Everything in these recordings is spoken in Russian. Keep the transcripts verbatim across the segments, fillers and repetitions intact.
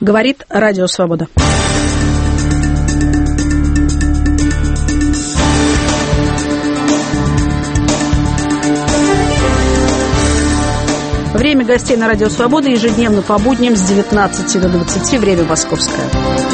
Говорит Радио Свобода. Время гостей на Радио Свобода ежедневно по будням с девятнадцати до двадцати, время московское.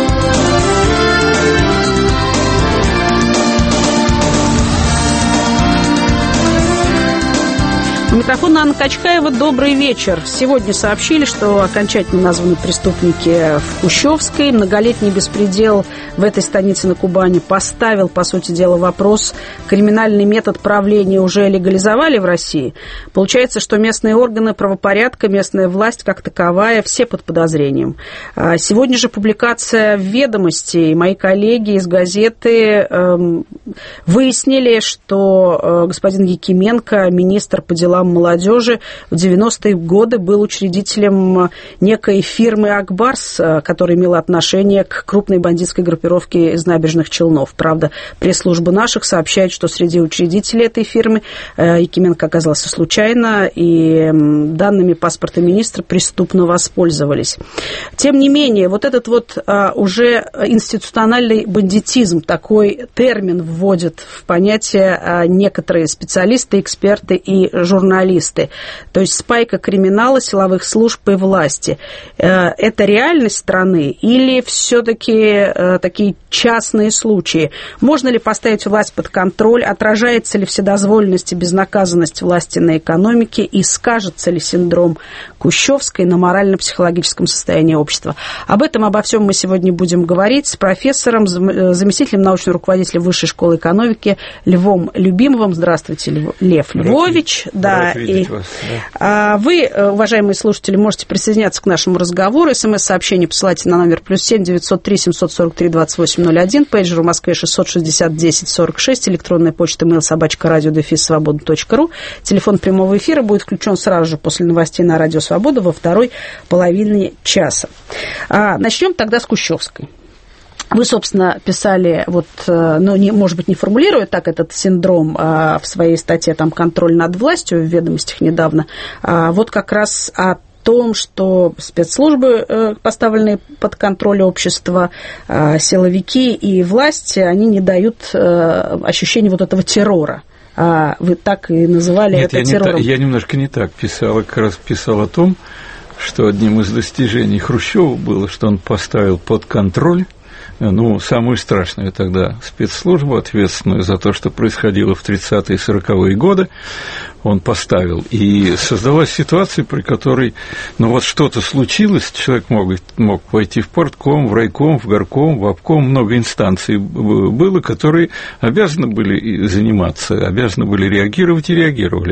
У микрофона Анна Качкаева. Добрый вечер. Сегодня сообщили, что окончательно названы преступники в Кущевской. Многолетний беспредел в этой станице на Кубани поставил, по сути дела, вопрос. Криминальный метод правления уже легализовали в России. Получается, что местные органы правопорядка, местная власть как таковая, все под подозрением. Сегодня же публикация в «Ведомости». Мои коллеги из газеты эм, выяснили, что э, господин Якименко, министр по делам молодежи, в девяностые годы был учредителем некой фирмы «Акбарс», которая имела отношение к крупной бандитской группировке из Набережных Челнов. Правда, пресс-служба наших сообщает, что среди учредителей этой фирмы Якименко оказался случайно, и данными паспорта министра преступно воспользовались. Тем не менее, вот этот вот уже институциональный бандитизм, такой термин вводят в понятие некоторые специалисты, эксперты и журналисты. Журналисты, то есть спайка криминала, силовых служб и власти. Это реальность страны или все-таки такие частные случаи? Можно ли поставить власть под контроль? Отражается ли вседозволенность и безнаказанность власти на экономике? И скажется ли синдром Кущевской на морально-психологическом состоянии общества? Об этом, обо всем мы сегодня будем говорить с профессором, заместителем научного руководителя Высшей школы экономики Львом Любимовым. Здравствуйте, Лев Львович. Да. И вас, да. Вы, уважаемые слушатели, можете присоединяться к нашему разговору. СМС-сообщение посылайте на номер плюс семь девятьсот три семьсот сорок три двадцать восемь ноль один, пейджер в Москве шестьсот шестьдесят десять сорок шесть, электронная почта mail собачка радио дефис свобода точка ру. Телефон прямого эфира будет включен сразу же после новостей на Радио Свобода во второй половине часа. Начнем тогда с Кущевской. Вы, собственно, писали, вот, ну, не, может быть, не формулируя так этот синдром а, в своей статье там, «Контроль над властью» в «Ведомостях» недавно, а, вот как раз о том, что спецслужбы, поставленные под контроль общества, силовики и власть, они не дают ощущения вот этого террора. Вы так и называли Нет, это я террором. Не та, я немножко не так писал, как раз писал о том, что одним из достижений Хрущева было, что он поставил под контроль, ну, самую страшную тогда спецслужбу, ответственную за то, что происходило в тридцатые и сороковые годы, он поставил. И создалась ситуация, при которой, ну, вот что-то случилось, человек мог, мог пойти в портком, в райком, в горком, в обком, много инстанций было, которые обязаны были заниматься, обязаны были реагировать и реагировали.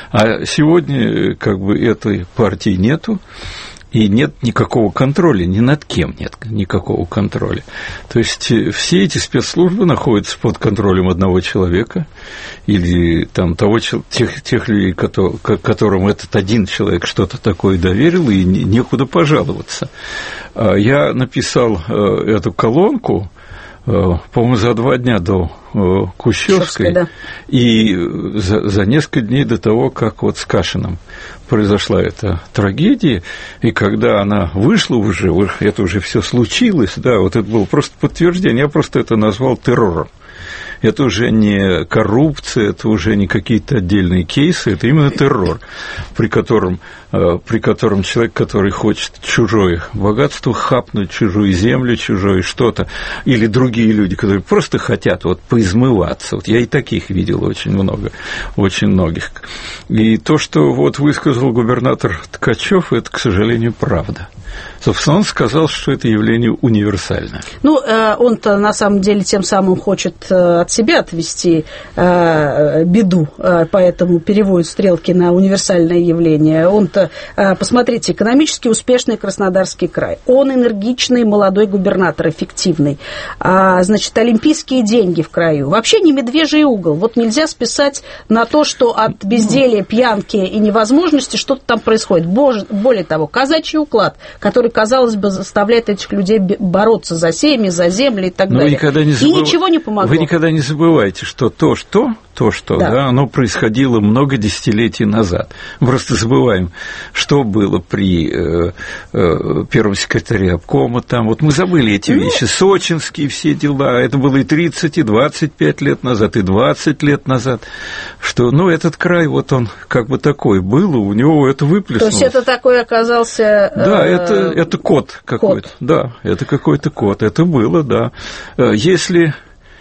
А сегодня, как бы, этой партии нету. И нет никакого контроля, ни над кем нет никакого контроля. То есть все эти спецслужбы находятся под контролем одного человека или там, того, тех, тех людей, которым этот один человек что-то такое доверил, и некуда пожаловаться. Я написал эту колонку, по-моему, за два дня до Кущевской, да. И за, за несколько дней до того, как вот с Кашиным произошла эта трагедия, и когда она вышла уже, это уже все случилось, да, вот это было просто подтверждение, я просто это назвал террором. Это уже не коррупция, это уже не какие-то отдельные кейсы, это именно террор, при котором, при котором человек, который хочет чужое богатство хапнуть, чужую землю, чужое что-то, или другие люди, которые просто хотят вот поизмываться. Вот я и таких видел очень много, очень многих. И то, что вот высказал губернатор Ткачев, это, к сожалению, правда. Собственно, он сказал, что это явление универсальное. Ну, он-то на самом деле тем самым хочет от себя отвести беду, поэтому переводит стрелки на универсальное явление. Он-то, посмотрите, экономически успешный Краснодарский край. Он энергичный молодой губернатор, эффективный. Значит, олимпийские деньги в краю. Вообще не медвежий угол. Вот нельзя списать на то, что от безделия, пьянки и невозможности что-то там происходит. Более того, казачий уклад, который, казалось бы, заставляет этих людей бороться за семьи, за земли и так Но далее. Не забыв... И ничего не помогло. Вы никогда не забывайте, что то, что то, что да. Да, оно происходило много десятилетий назад. Мы просто забываем, что было при э, э, первом секретаре обкома там. Вот мы забыли эти ну... вещи. Сочинские все дела. Это было и тридцать, и двадцать пять лет назад, и двадцать лет назад. Что, ну, этот край, вот он как бы такой был, у него это выплеснулось. То есть это такой оказался... Да, это, это код какой-то. Код. Да, это какой-то код. Это было, да. Если...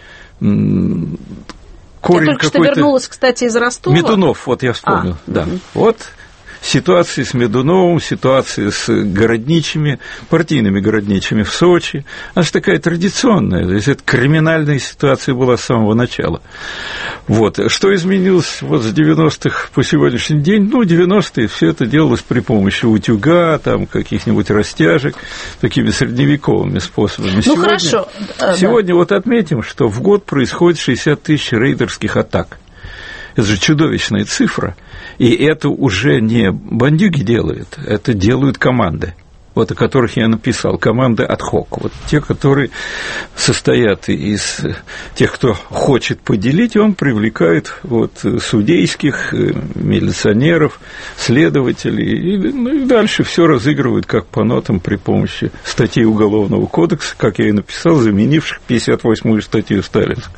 Корень я только что вернулась, кстати, из Ростова. Медунов, вот я вспомнил, а, да. Угу. Вот ситуации с Медуновым, ситуации с городничими, партийными городничими в Сочи. Она же такая традиционная, то есть это криминальная ситуация была с самого начала. Вот. Что изменилось вот с девяностых по сегодняшний день? Ну, девяностые все это делалось при помощи утюга, там, каких-нибудь растяжек, такими средневековыми способами. Ну, сегодня, хорошо. Сегодня да. вот отметим, что в год происходит шестьдесят тысяч рейдерских атак. Это же чудовищная цифра. И это уже не бандюги делают, это делают команды, вот о которых я написал, команды ад-хок. Вот те, которые состоят из тех, кто хочет поделить, он привлекает вот, судейских, милиционеров, следователей, и, ну, и дальше все разыгрывают как по нотам при помощи статей Уголовного кодекса, как я и написал, заменивших пятьдесят восьмую статью Сталинскую.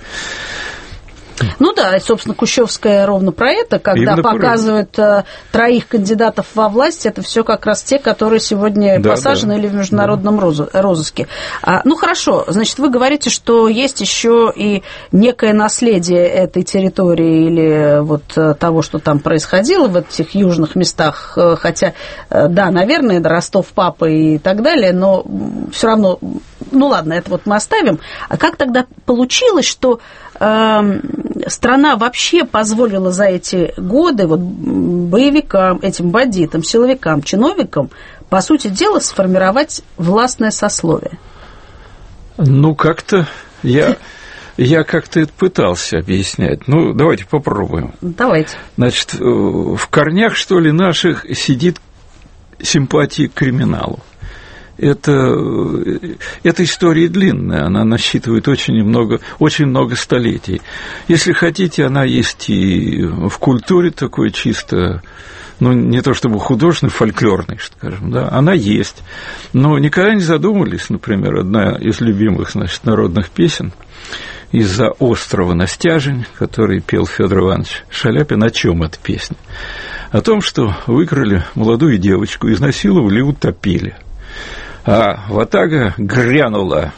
Ну да, и, собственно, Кущевская ровно про это, когда именно показывают про... троих кандидатов во власть, это все как раз те, которые сегодня да, посажены да. или в международном да. розыске. А, ну хорошо, значит, вы говорите, что есть еще и некое наследие этой территории или вот того, что там происходило в этих южных местах, хотя, да, наверное, Ростов, папа и так далее, но все равно, ну ладно, это вот мы оставим. А как тогда получилось, что страна вообще позволила за эти годы вот боевикам, этим бандитам, силовикам, чиновникам, по сути дела, сформировать властное сословие? Ну, как-то я, я как-то это пытался объяснять. Ну, давайте попробуем. Давайте. Значит, в корнях, что ли, наших сидит симпатия к криминалу. Это, эта история длинная, она насчитывает очень много, очень много столетий. Если хотите, она есть и в культуре такой чисто, ну, не то чтобы художественной, фольклорной, скажем, да, она есть. Но никогда не задумывались, например, одна из любимых, значит, народных песен «Из-за острова на стяжень», который пел Федор Иванович Шаляпин. О чем эта песня? О том, что выкрали молодую девочку, изнасиловали и утопили. А ватага грянула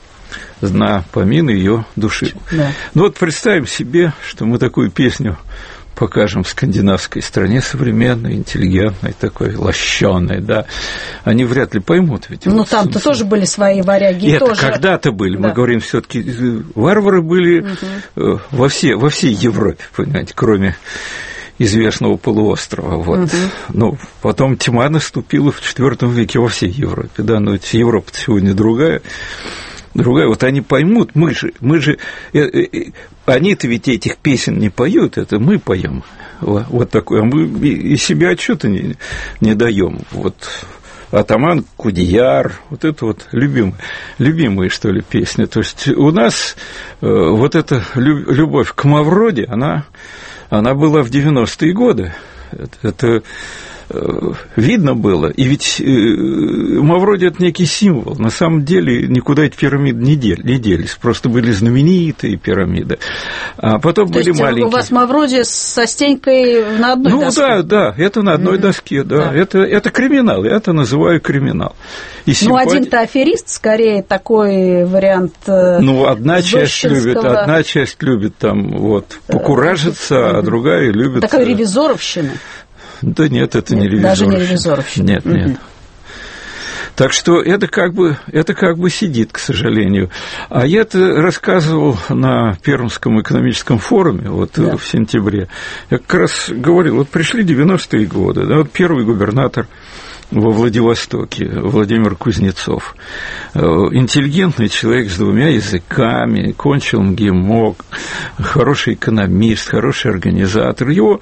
на помин ее души. Да. Ну вот представим себе, что мы такую песню покажем в скандинавской стране, современной, интеллигентной, такой лощеной, да, они вряд ли поймут. Ведь ну, вот, там-то тоже были свои варяги. И это тоже... когда-то были, да. Мы говорим, все-таки варвары были угу. во, все, во всей Европе, понимаете, кроме известного полуострова. Вот. Угу. Ну, потом тьма наступила в четвёртом веке во всей Европе. Да, но Европа сегодня другая. Другая. Вот они поймут, мы же, мы же э, э, они-то ведь этих песен не поют, это мы поем. Вот, вот такое. А мы и себе отчета не, не даем. Вот. Атаман Кудеяр, вот это вот любимые, любимые, что ли, песни. То есть у нас э, вот эта любовь к Мавроди, она. Она была в девяностые годы, это, это э, видно было, и ведь э, Мавроди – это некий символ, на самом деле никуда эти пирамиды не, дел, не делись, просто были знаменитые пирамиды, а потом То были есть маленькие. У вас Мавроди со Стенькой на одной ну, доске? Ну да, да, это на одной mm-hmm. доске, да, да. Это, это криминал, я это называю криминал. И ну, симпатия... один-то аферист, скорее, такой вариант. Ну, одна часть любит, одна часть любит там вот покуражиться, а другая любит. Такая ревизоровщина. Да нет, это не ревизоровщина. Даже не ревизоровщина. Нет, нет. Mm-hmm. Так что это как бы, это как бы сидит, к сожалению. А я это рассказывал на Пермском экономическом форуме вот, да. в сентябре. Я как раз говорил, вот пришли девяностые годы, да, вот первый губернатор во Владивостоке, Владимир Кузнецов. Интеллигентный человек с двумя языками, кончил МГИМО, хороший экономист, хороший организатор. Его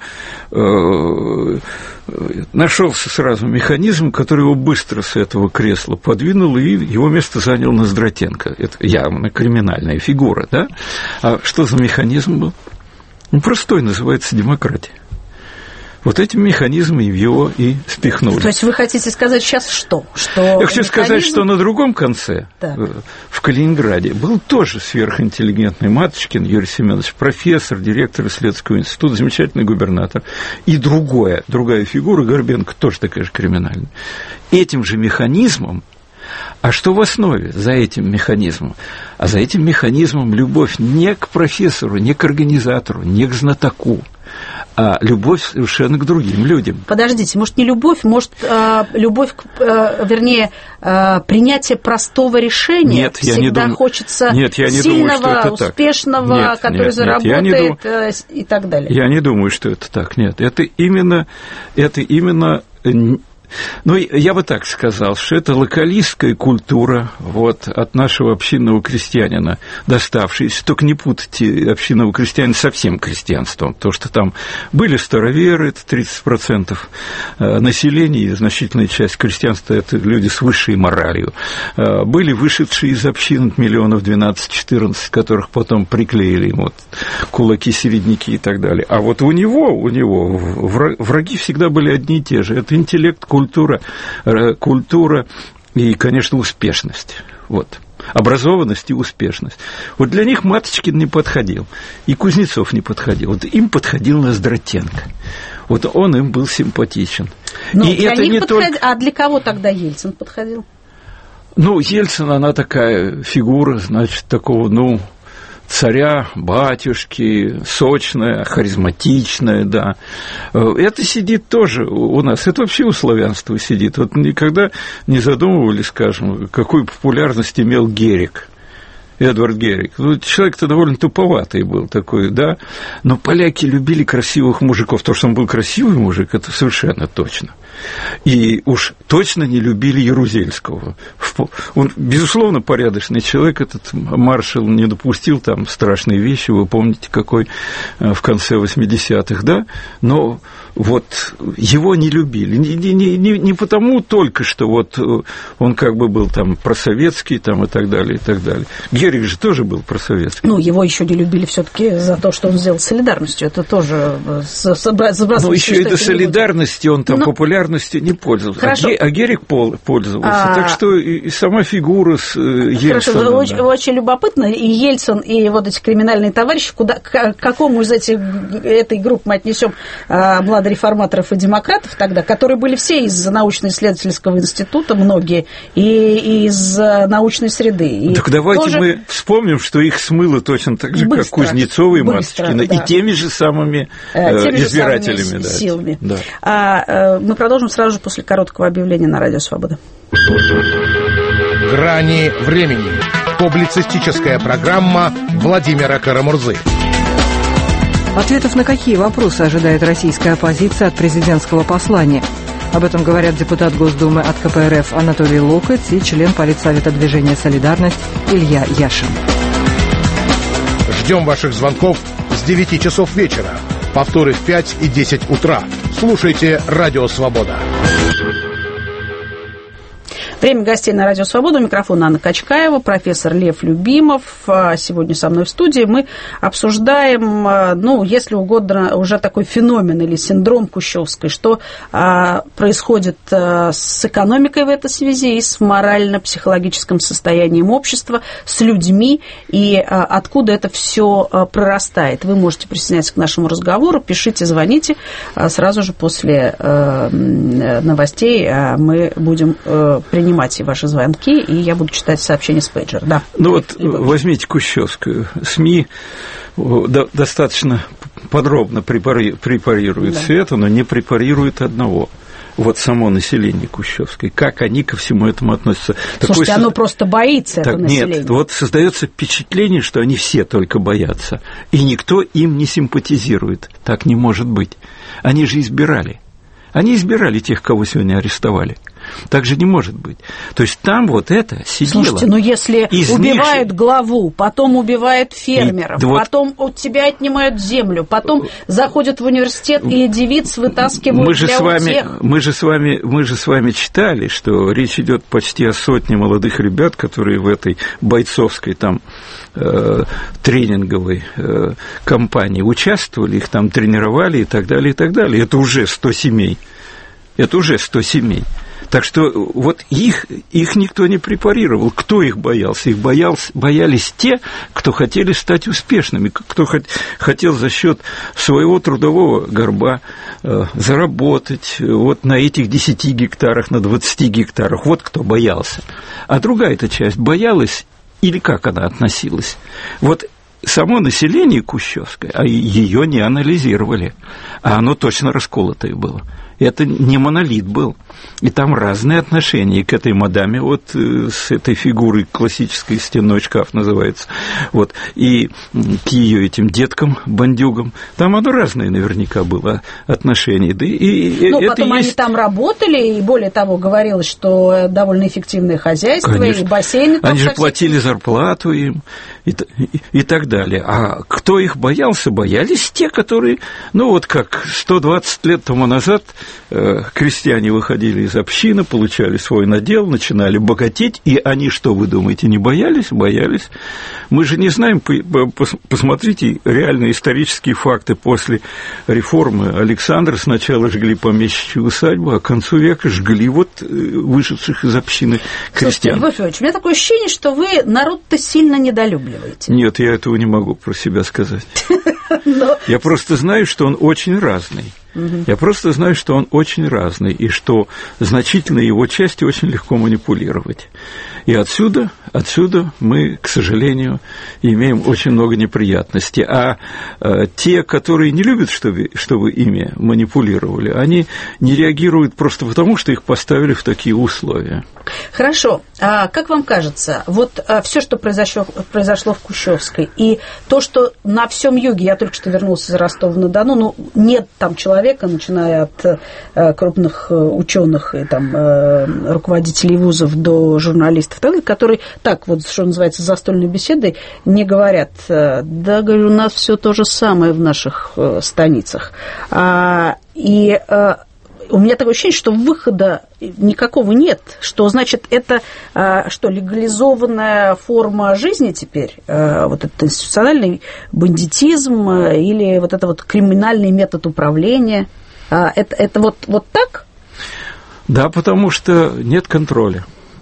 э, нашелся сразу механизм, который его быстро с этого кресла подвинул, и его место занял Ноздратенко. Это явно криминальная фигура, да? А что за механизм был? Ну, простой, называется демократия. Вот этим механизмом его и спихнули. То есть вы хотите сказать сейчас что? что Я хочу механизм... сказать, что на другом конце, так. в Калининграде, был тоже сверхинтеллигентный Маточкин Юрий Семенович, профессор, директор исследовательского института, замечательный губернатор. И другое, другая фигура, Горбенко, тоже такая же криминальная. Этим же механизмом, а что в основе за этим механизмом? А за этим механизмом любовь не к профессору, не к организатору, не к знатоку, а любовь совершенно к другим людям. Подождите, может, не любовь, может, э, любовь, к, э, вернее, э, принятие простого решения? Нет, я не думаю. Хочется нет, я не сильного, думаю, что это успешного, нет, который нет, заработает нет, э, и так далее. Я не думаю, что это так, нет. Это именно, это именно... Ну, я бы так сказал, что это локалистская культура вот, от нашего общинного крестьянина, доставшаяся. Только не путайте общинного крестьянина со всем крестьянством, потому что там были староверы, это тридцать процентов населения, и значительная часть крестьянства – это люди с высшей моралью. Были вышедшие из общин миллионов двенадцать-четырнадцать, которых потом приклеили вот, кулаки, середняки и так далее. А вот у него, у него враги всегда были одни и те же. Это интеллект, культура, культура и, конечно, успешность. Вот. Образованность и успешность. Вот для них Маточкин не подходил, и Кузнецов не подходил. Вот им подходил Ноздратенко. Вот он им был симпатичен. Ну, и для это них не подход... только... А для кого тогда Ельцин подходил? Ну, Ельцин, она такая фигура, значит, такого, ну... царя, батюшки, сочная, харизматичная, да. Это сидит тоже у нас, это вообще у славянства сидит. Вот никогда не задумывались, скажем, какую популярность имел Герик, Эдвард Герик. Ну, человек-то довольно туповатый был такой, да, но поляки любили красивых мужиков. То, что он был красивый мужик, это совершенно точно. И уж точно не любили Ярузельского. Он, безусловно, порядочный человек, этот маршал не допустил там страшные вещи, вы помните, какой в конце восьмидесятых, да, но вот его не любили. Не, не, не, не потому только, что вот он как бы был там просоветский там, и так далее, и так далее. Герик же тоже был просоветский. Ну, его еще не любили все-таки за то, что он сделал солидарностью. Это тоже забрасывается. Ну, еще и до солидарности он там но... популярностью не пользовался. Хорошо. А Герик пользовался. А... Так что и, и сама фигура с Ельцином. Хорошо, да. очень, очень любопытно. И Ельцин, и вот эти криминальные товарищи, куда, к какому из этих, этой группы мы отнесем младореформаторов и демократов тогда, которые были все из научно-исследовательского института, многие, и из научной среды. И так давайте тоже... мы вспомним, что их смыло точно так же, быстро, как Кузнецова и Маточкина, да. И теми же самыми э, теми избирателями. Же самыми да, силами. Да. А, э, мы продолжим сразу же после короткого объявления на Радио Свобода. «Грани времени». Публицистическая программа Владимира Карамурзы. Ответов на какие вопросы ожидает российская оппозиция от президентского послания? Об этом говорят депутат Госдумы от ка пэ эр эф Анатолий Локоть и член Политсовета движения «Солидарность» Илья Яшин. Ждем ваших звонков с девяти часов вечера. Повторы в пять и десять утра. Слушайте «Радио Свобода». Время гостей на Радио Свобода. У микрофона Анна Качкаева, профессор Лев Любимов. Сегодня со мной в студии. Мы обсуждаем, ну, если угодно, уже такой феномен или синдром Кущевской, что а, происходит а, с экономикой в этой связи и с морально-психологическим состоянием общества, с людьми, и а, откуда это все а, прорастает. Вы можете присоединяться к нашему разговору, пишите, звоните. А, сразу же после а, новостей а, мы будем а, принимать принимать ваши звонки, и я буду читать сообщения с пейджера. Да. Ну вот возьмите Кущевскую. СМИ достаточно подробно препарируют да. все это, но не препарируют одного. Вот само население Кущевской, как они ко всему этому относятся. Слушайте, Такое оно со... просто боится, так, это население. Нет, вот создается впечатление, что они все только боятся, и никто им не симпатизирует. Так не может быть. Они же избирали. Они избирали тех, кого сегодня арестовали. Так же не может быть. То есть там вот это сидело. Слушайте, ну если из убивают них... главу, потом убивают фермеров, и, вот... потом у тебя отнимают землю, потом заходят в университет и девиц вытаскивают мы же для с вами, утех. Мы же с вами, мы же с вами читали, что речь идет почти о сотне молодых ребят, которые в этой бойцовской там э, тренинговой э, кампании участвовали, их там тренировали и так далее, и так далее. Это уже сто семей. Это уже сто семей. Так что вот их, их никто не препарировал. Кто их боялся? Их боялся, боялись те, кто хотели стать успешными, кто хот, хотел за счет своего трудового горба э, заработать вот на этих десяти гектарах, на двадцати гектарах. Вот кто боялся. А другая-то часть боялась, или как она относилась? Вот само население Кущевское, а ее не анализировали, а оно точно расколотое было. Это не монолит был. И там разные отношения к этой мадаме, вот с этой фигурой классической, стенной шкаф называется, вот, и к ее этим деткам-бандюгам. Там оно разное наверняка было отношение. Да, и ну, это потом есть... они там работали, и более того, говорилось, что довольно эффективное хозяйство, конечно. И бассейны там. Они же совсем... платили зарплату им и, и, и так далее. А кто их боялся? Боялись те, которые, ну, вот как сто двадцать лет тому назад крестьяне выходили из общины, получали свой надел, начинали богатеть, и они, что вы думаете, не боялись? Боялись. Мы же не знаем, посмотрите реальные исторические факты. После реформы Александра сначала жгли помещичью усадьбу, а к концу века жгли вот вышедших из общины крестьян. Слушайте, Львов Львович, у меня такое ощущение, что вы народ-то сильно недолюбливаете. Нет, я этого не могу про себя сказать. Я просто знаю, что он очень разный. Я просто знаю, что он очень разный, и что значительной его части очень легко манипулировать. И отсюда, отсюда мы, к сожалению, имеем очень много неприятностей. А э, те, которые не любят, чтобы, чтобы ими манипулировали, они не реагируют просто потому, что их поставили в такие условия. Хорошо. А как вам кажется, вот а, все, что произошло, произошло в Кущевской, и то, что на всем юге, я только что вернулся из Ростова-на-Дону, ну, нет там человека, начиная от э, крупных ученых и там, э, руководителей вузов до журналистов, которые так вот, что называется, застольной беседой не говорят, да, говорю, у нас все то же самое в наших э, станицах. А, и э, у меня такое ощущение, что выхода никакого нет, что, значит, это э, что, легализованная форма жизни теперь, э, вот этот институциональный бандитизм э, или вот это вот криминальный метод управления, э, это, это вот, вот так? Да, потому что нет контроля.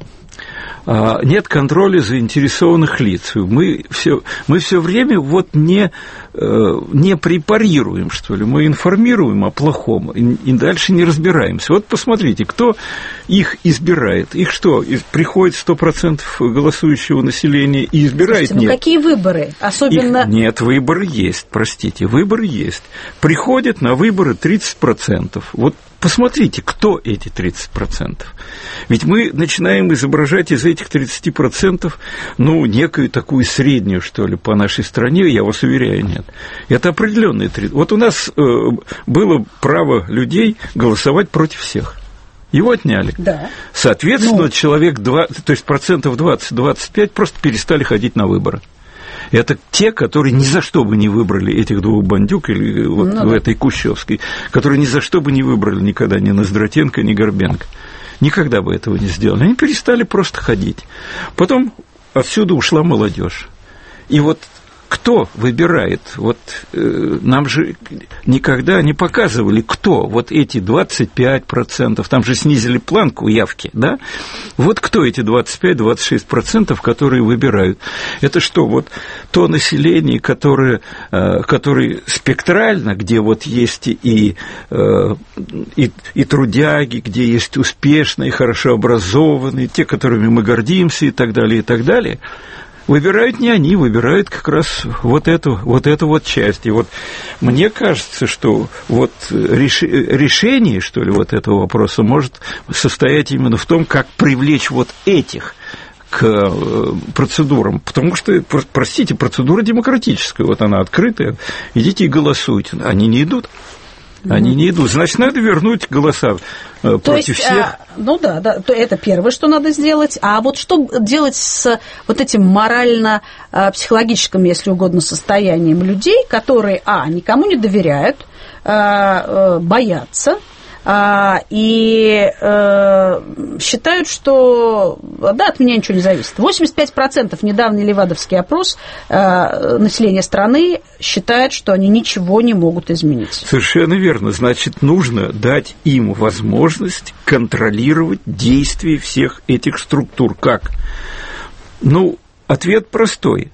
Нет контроля заинтересованных лиц. Мы все, мы все время вот не, не препарируем, что ли, мы информируем о плохом и, и дальше не разбираемся. Вот посмотрите, кто их избирает. Их что, приходит сто процентов голосующего населения и избирает? Слушайте, ну нет. Какие выборы? Особенно... Их, нет, выборы есть, простите, выборы есть. Приходят на выборы тридцать процентов. Вот посмотрите, кто эти тридцать процентов. Ведь мы начинаем изображать из этих тридцати процентов, ну, некую такую среднюю, что ли, по нашей стране, я вас уверяю, нет. Это определенные тридцать. Вот у нас э, было право людей голосовать против всех. Его отняли. Да. Соответственно, ну... человек двадцать, то есть процентов двадцать-двадцать пять просто перестали ходить на выборы. Это те, которые ни за что бы не выбрали этих двух бандюк или вот ну, в да. этой Кущевской, которые ни за что бы не выбрали никогда ни Ноздратенко, ни Горбенко. Никогда бы этого не сделали. Они перестали просто ходить. Потом отсюда ушла молодежь. И вот кто выбирает? Вот э, нам же никогда не показывали, кто. Вот эти двадцать пять процентов, там же снизили планку явки, да? Вот кто эти двадцать пять - двадцать шесть процентов, которые выбирают? Это что, вот то население, которое, э, которое спектрально, где вот есть и, э, и, и трудяги, где есть успешные, хорошо образованные, те, которыми мы гордимся и так далее, и так далее. Выбирают не они, выбирают как раз вот эту вот, эту вот часть. И вот мне кажется, что вот реш... решение, что ли, вот этого вопроса может состоять именно в том, как привлечь вот этих к процедурам. Потому что, простите, процедура демократическая, вот она открытая, идите и голосуйте. Они не идут. Они не идут. Значит, надо вернуть голоса э, против есть, всех. А, ну да, да, то это первое, что надо сделать. А вот что делать с вот этим морально-психологическим, если угодно, состоянием людей, которые, а, никому не доверяют, а, боятся, и э, считают, что да, от меня ничего не зависит. восемьдесят пять процентов недавний левадовский опрос э, населения страны считает, что они ничего не могут изменить. Совершенно верно. Значит, нужно дать им возможность контролировать действия всех этих структур. Как? Ну, ответ простой.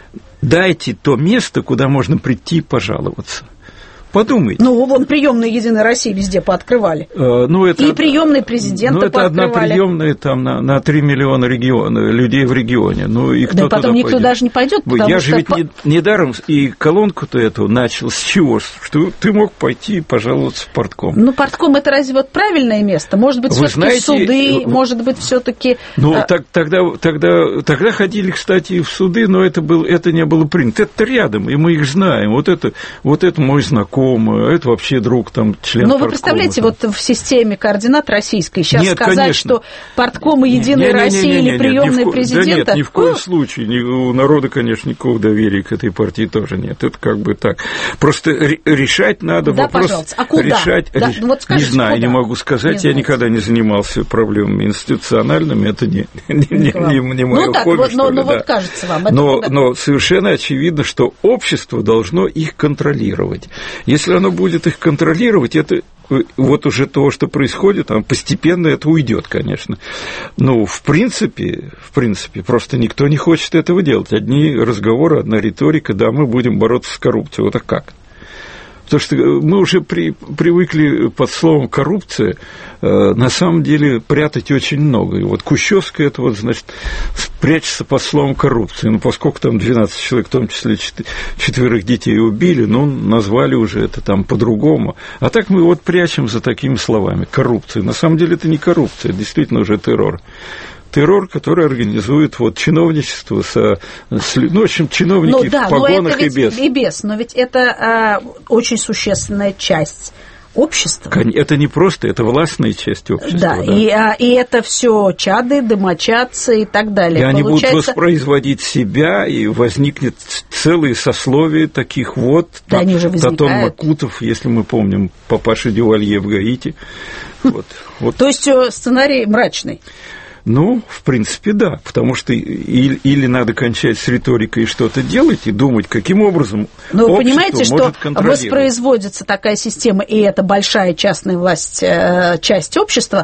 Дайте то место, куда можно прийти и пожаловаться. Подумайте. Ну, вон приемные Единой России везде пооткрывали. Э, ну, это, и приемные президента ну, это пооткрывали. одна приемная там на, на три миллиона региона, людей в регионе. Ну, и кто да и потом никто пойдет? даже не пойдет, потому Я что... же ведь не, недаром и колонку-то эту начал с чего? Что ты мог пойти и пожаловаться в партком. Ну, партком это разве вот правильное место? Может быть, все-таки суды, может быть, все-таки... Ну, а... так, тогда, тогда, тогда ходили, кстати, и в суды, но это, был, это не было принято. Это рядом, и мы их знаем. Вот это, вот это мой знакомый, это вообще друг, там, член Но парткома. вы представляете, там. Вот в системе координат российской сейчас нет, сказать, конечно. Что парткомы Единой не, не, не, России не, не, не, или приемные ни президента... Да нет, ни в коем случае. Ни, у народа, конечно, никакого доверия к этой партии тоже нет. Это как бы так. Просто решать надо да, вопрос... Пожалуйста. А куда? Решать, да, реш... ну вот скажите, не знаю, куда? не могу сказать. Не я никогда не занимался проблемами институциональными. Это не, не, не, не, не мое ну, так, хобби, вот, но, что ли, но да. вот кажется вам... Это но, куда? но совершенно очевидно, что общество должно их контролировать. Если оно будет их контролировать, это вот уже то, что происходит, там постепенно это уйдет, конечно. Но в принципе, в принципе, просто никто не хочет этого делать. Одни разговоры, одна риторика, да, мы будем бороться с коррупцией. Вот а как? Потому что мы уже при, привыкли под словом «коррупция» э, на самом деле прятать очень много. И вот Кущевская, это вот, значит, прячется под словом «коррупция». Ну, поскольку там двенадцать человек, в том числе четверых детей убили, ну, назвали уже это там по-другому. А так мы вот прячем за такими словами «коррупция». На самом деле это не коррупция, это действительно уже террор. Террор, который организует вот чиновничество, со, с, ну, в общем, чиновники ну, да, в погонах но это и без. И без. Но ведь это э, очень существенная часть общества. Это не просто, это властная часть общества. Да, да. И, а, и это все чады, домочадцы и так далее. И они Получается... будут воспроизводить себя, и возникнет целые сословия таких вот. Да, они уже возникают. Татон Макутов, если мы помним, папаша Дювалье в Гаити. Вот, вот. То есть сценарий мрачный. Ну, в принципе, да, потому что или, или надо кончать с риторикой и что-то делать, и думать, каким образом Но вы общество понимаете, может что контролировать. Воспроизводится такая система, и это большая частная власть, часть общества,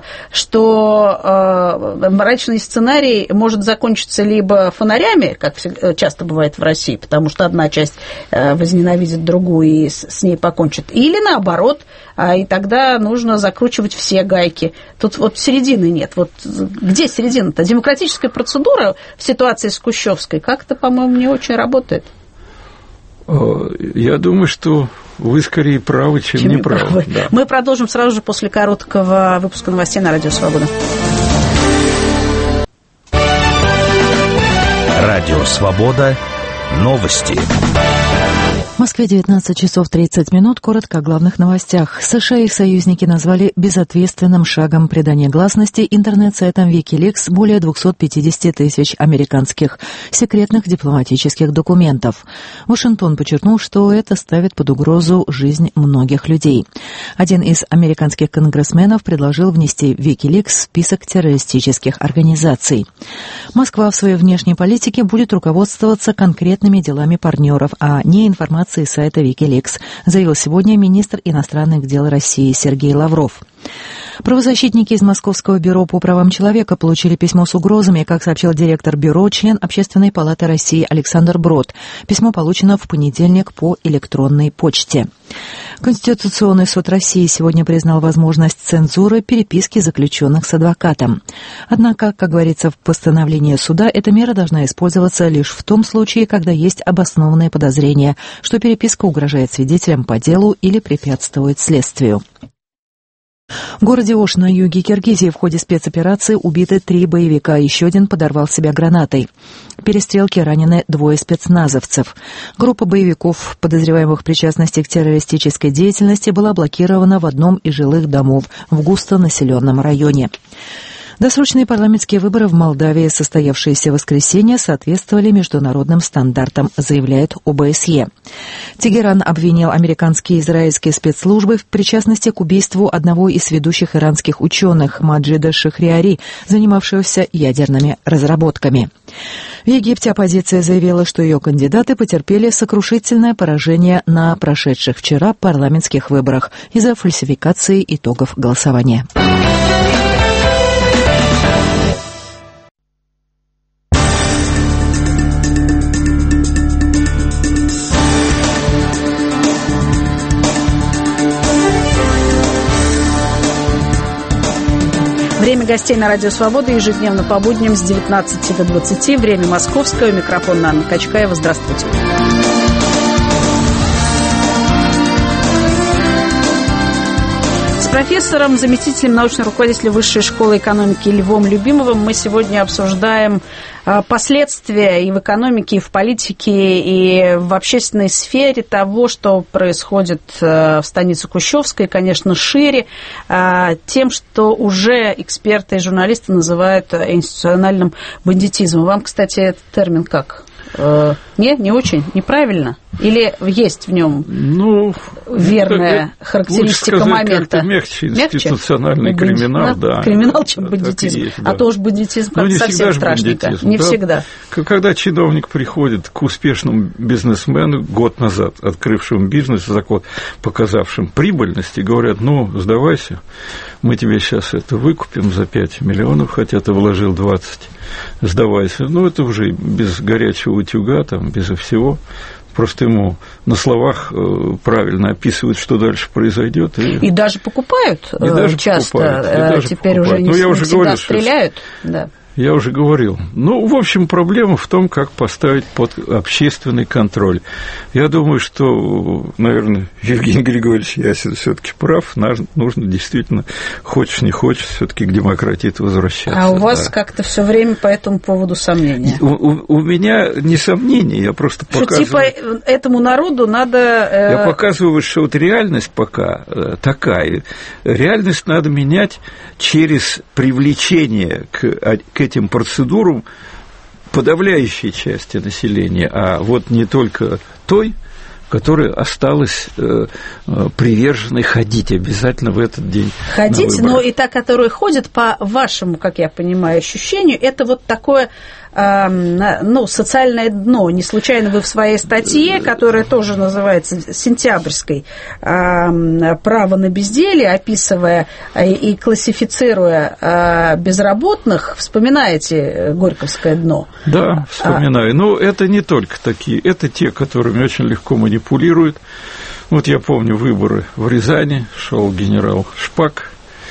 что э, мрачный сценарий может закончиться либо фонарями, как часто бывает в России, потому что одна часть возненавидит другую и с, с ней покончит, или наоборот, и тогда нужно закручивать все гайки. Тут вот середины нет. Вот где середина-то? Демократическая процедура в ситуации с Кущевской как-то, по-моему, не очень работает. Я думаю, что вы скорее правы, чем, чем неправы. Да. Мы продолжим сразу же после короткого выпуска новостей на Радио Свобода. Радио Свобода. Новости. В Москве девятнадцать часов тридцать минут. Коротко о главных новостях. США и их союзники назвали безответственным шагом придания гласности интернет-сайтам Wikileaks более двухсот пятидесяти тысяч американских секретных дипломатических документов. Вашингтон подчеркнул, что это ставит под угрозу жизнь многих людей. Один из американских конгрессменов предложил внести в Wikileaks список террористических организаций. Москва в своей внешней политике будет руководствоваться конкретными делами партнеров, а не информацией сайта Wikileaks, заявил сегодня министр иностранных дел России Сергей Лавров. Правозащитники из Московского бюро по правам человека получили письмо с угрозами, как сообщил директор бюро, член Общественной палаты России Александр Брод. Письмо получено в понедельник по электронной почте. Конституционный суд России сегодня признал возможность цензуры переписки заключенных с адвокатом. Однако, как говорится в постановлении суда, эта мера должна использоваться лишь в том случае, когда есть обоснованные подозрения, что переписка угрожает свидетелям по делу или препятствует следствию. В городе Ош на юге Киргизии в ходе спецоперации убиты три боевика, еще один подорвал себя гранатой. В перестрелке ранены двое спецназовцев. Группа боевиков, подозреваемых в причастности к террористической деятельности, была блокирована в одном из жилых домов в густонаселенном районе. Досрочные парламентские выборы в Молдавии, состоявшиеся в воскресенье, соответствовали международным стандартам, заявляет о бэ эс е. Тегеран обвинил американские и израильские спецслужбы в причастности к убийству одного из ведущих иранских ученых Маджида Шахриари, занимавшегося ядерными разработками. В Египте оппозиция заявила, что ее кандидаты потерпели сокрушительное поражение на прошедших вчера парламентских выборах из-за фальсификации итогов голосования. Время гостей на Радио Свобода ежедневно по будням с девятнадцати до двадцати. Время московское. Микрофон Анна Качкаева. Здравствуйте. С профессором, заместителем научного руководителя Высшей школы экономики Львом Любимовым мы сегодня обсуждаем последствия и в экономике, и в политике, и в общественной сфере того, что происходит в станице Кущевской, конечно, шире, тем, что уже эксперты и журналисты называют институциональным бандитизмом. Вам, кстати, этот термин как? Не, не очень, неправильно? Или есть в нем ну, верная это, характеристика сказать, момента? Мягче, институциональный мягче? Криминал, да. Криминал, чем бандитизм. Есть, да. А то уж бандитизм как-то ну, совсем страшненько. Не да? всегда. Когда чиновник приходит к успешному бизнесмену, год назад открывшему бизнес, закон, показавшим прибыльность, и говорят, ну, сдавайся, мы тебе сейчас это выкупим за пять миллионов, хотя ты вложил двадцать, сдавайся. Ну, это уже без горячего утюга, там, безо всего. Просто ему на словах правильно описывают, что дальше произойдет. И, и даже покупают и даже часто, покупают, и даже теперь покупают. уже не, ну, я не уже всегда говорил, стреляют. Да. Я уже говорил. Ну, в общем, проблема в том, как поставить под общественный контроль. Я думаю, что, наверное, Евгений Григорьевич Ясин все-таки прав. Нужно действительно, хочешь не хочешь, все-таки к демократии возвращаться. А у вас да. как-то все время по этому поводу сомнения? У, у, у меня не сомнения, я просто что, показываю... Типа этому народу надо... Э... Я показываю, что вот реальность пока э, такая. Реальность надо менять через привлечение к, к этим процедурам подавляющей части населения, а вот не только той, которая осталась э, приверженной ходить обязательно в этот день. Ходить, но и та, которая ходит, по вашему, как я понимаю, ощущению, это вот такое... ну, социальное дно. Не случайно вы в своей статье, которая тоже называется «Сентябрьской», «Право на безделие», описывая и классифицируя безработных, вспоминаете Горьковское дно? Да, вспоминаю. А... Но это не только такие, это те, которыми очень легко манипулируют. Вот я помню выборы в Рязани, шел генерал Шпак,